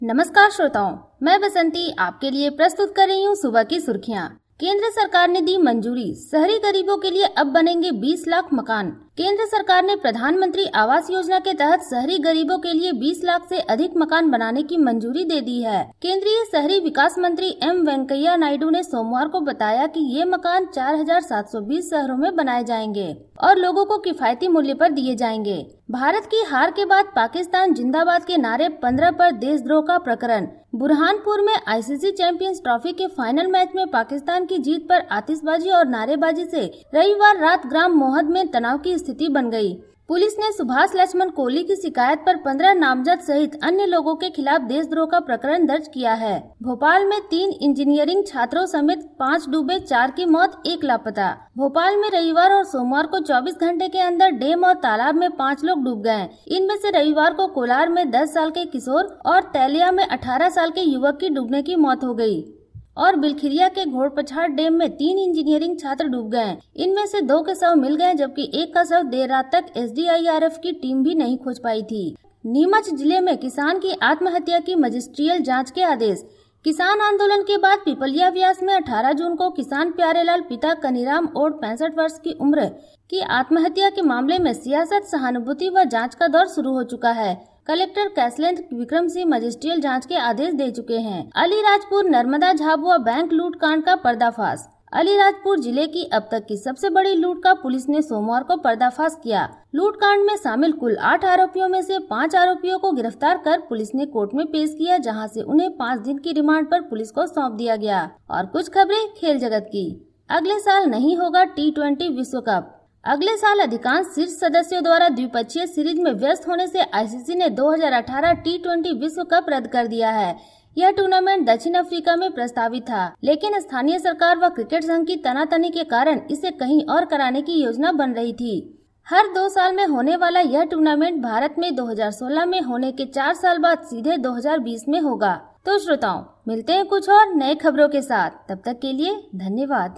नमस्कार श्रोताओं, मैं बसंती आपके लिए प्रस्तुत कर रही हूँ सुबह की सुर्खियाँ। केंद्र सरकार ने दी मंजूरी, शहरी गरीबों के लिए अब बनेंगे 20 लाख मकान। केंद्र सरकार ने प्रधानमंत्री आवास योजना के तहत शहरी गरीबों के लिए 20 लाख से अधिक मकान बनाने की मंजूरी दे दी है। केंद्रीय शहरी विकास मंत्री एम वेंकैया नायडू ने सोमवार को बताया कि ये मकान 4720 शहरों में बनाए जाएंगे और लोगों को किफायती मूल्य पर दिए जाएंगे। भारत की हार के बाद पाकिस्तान जिंदाबाद के नारे 15 पर देशद्रोह का प्रकरण। बुरहानपुर में आईसीसी चैंपियंस ट्रॉफी के फाइनल मैच में पाकिस्तान की जीत पर आतिशबाजी और नारेबाजी से रविवार रात ग्राम मोहद में तनाव की स्थिति बन गई। पुलिस ने सुभाष लक्ष्मण कोहली की शिकायत पर 15 नामजद सहित अन्य लोगों के खिलाफ देशद्रोह का प्रकरण दर्ज किया है। भोपाल में 3 इंजीनियरिंग छात्रों समेत 5 डूबे, 4 की मौत, 1 लापता। भोपाल में रविवार और सोमवार को 24 घंटे के अंदर डैम और तालाब में 5 लोग डूब गए। इनमें से रविवार को कोलार में 10 साल के किशोर और तैलिया में 18 साल के युवक की डूबने की मौत हो गई और बिलखिरिया के घोड़पछाड़ डैम में 3 इंजीनियरिंग छात्र डूब गए। इनमें से 2 के शव मिल गए, जबकि 1 का शव देर रात तक एसडीआरएफ की टीम भी नहीं खोज पाई थी। नीमच जिले में किसान की आत्महत्या की मजिस्ट्रियल जांच के आदेश। किसान आंदोलन के बाद पिपलिया व्यास में 18 जून को किसान प्यारेलाल पिता कनीराम ओड 65 वर्ष की उम्र की आत्महत्या के मामले में सियासत, सहानुभूति व जांच का दौर शुरू हो चुका है। कलेक्टर कैसलेंद्र विक्रम सिंह मजिस्ट्रियल जांच के आदेश दे चुके हैं। अलीराजपुर नर्मदा झाबुआ बैंक लूट कांड का पर्दाफाश। अलीराजपुर जिले की अब तक की सबसे बड़ी लूट का पुलिस ने सोमवार को पर्दाफाश किया। लूट कांड में शामिल कुल 8 आरोपियों में से 5 आरोपियों को गिरफ्तार कर पुलिस ने कोर्ट में पेश किया, जहां से उन्हें 5 दिन की रिमांड पर पुलिस को सौंप दिया गया। और कुछ खबरें खेल जगत की। अगले साल नहीं होगा T20 विश्व कप। अगले साल अधिकांश शीर्ष सदस्यों द्वारा द्विपक्षीय सीरीज में व्यस्त होने से आईसीसी ने 2018 T20 विश्व कप रद्द कर दिया है। यह टूर्नामेंट दक्षिण अफ्रीका में प्रस्तावित था, लेकिन स्थानीय सरकार व क्रिकेट संघ की तनातनी के कारण इसे कहीं और कराने की योजना बन रही थी। हर 2 साल में होने वाला यह टूर्नामेंट भारत में 2016 में होने के 4 साल बाद सीधे 2020 में होगा। तो श्रोताओं, मिलते हैं कुछ और नए खबरों के साथ। तब तक के लिए धन्यवाद।